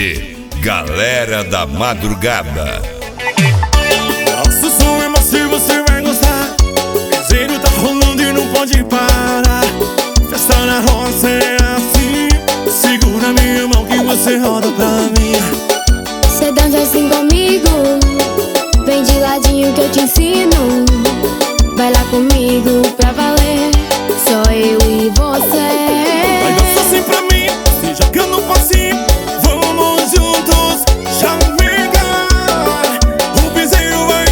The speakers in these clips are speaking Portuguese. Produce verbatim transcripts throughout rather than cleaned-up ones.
Rede Galera da Madrugada. Nosso som é macio, você vai gostar. Piseiro tá rolando e não pode parar. Festa na roça é assim. Segura minha mão que você roda pra mim. Cê dança assim comigo, vem de ladinho que eu te ensino. Vai lá comigo pra valer, só eu e você. Vai dançar assim pra mim, se joga no passinho. Vamos juntos, chamegar. O piseiro vai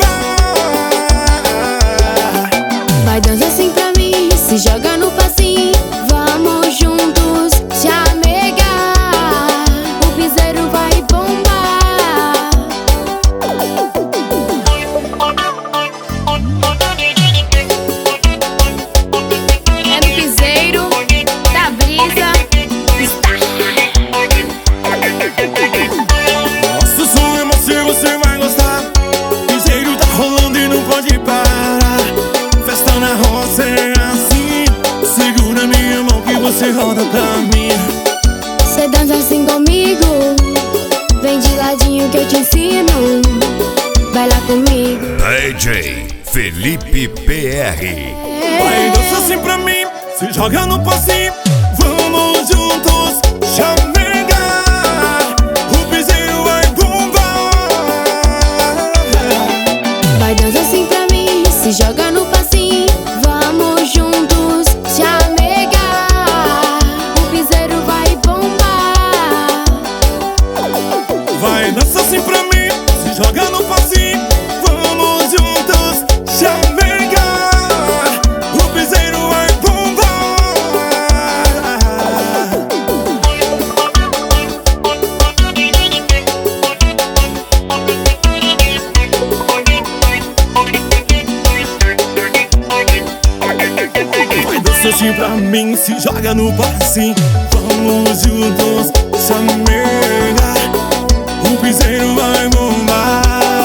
bombar. Vai dançar assim pra mim, se joga no passinho. Vamos juntos, chamegar. O piseiro vai bombar. É no piseiro da brisa. Nosso som é macio, você vai gostar. Piseiro tá rolando e não pode parar. Festa na roça é assim. Segura minha mão que você roda pra mim. Cê dança assim comigo, vem de ladinho que eu te ensino. Vai lá comigo. D J Felipe P R. Vai dançar assim pra mim, se joga no passinho. Vamos juntos, chamegar. O piseiro vai bombar. Vai dançar assim pra mim, se joga no passinho. Vamos juntos, chamegar. O piseiro vai bombar. Vai dançar assim pra mim, se joga no passinho. Vamos juntos, chamegar. O piseiro vai bombar. Vai dançar assim pra mim, se joga no passinho. Vamos juntos, chamegar. O piseiro vai bombar.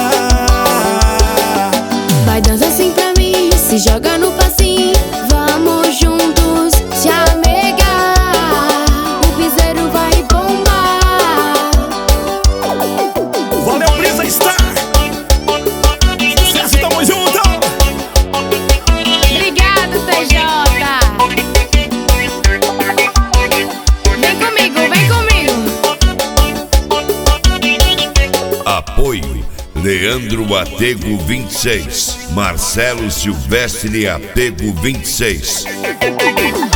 Vai dançar assim pra mim, se joga no passinho. Vamos juntos, chamegar. O piseiro vai bombar. Valeu, Brisa Star. Sucesso, tamo junto. Obrigado, T J. Vem comigo, vem comigo. Apoio Leandro Apego vinte e seis, Marcelo Silvestre Apego vinte e seis.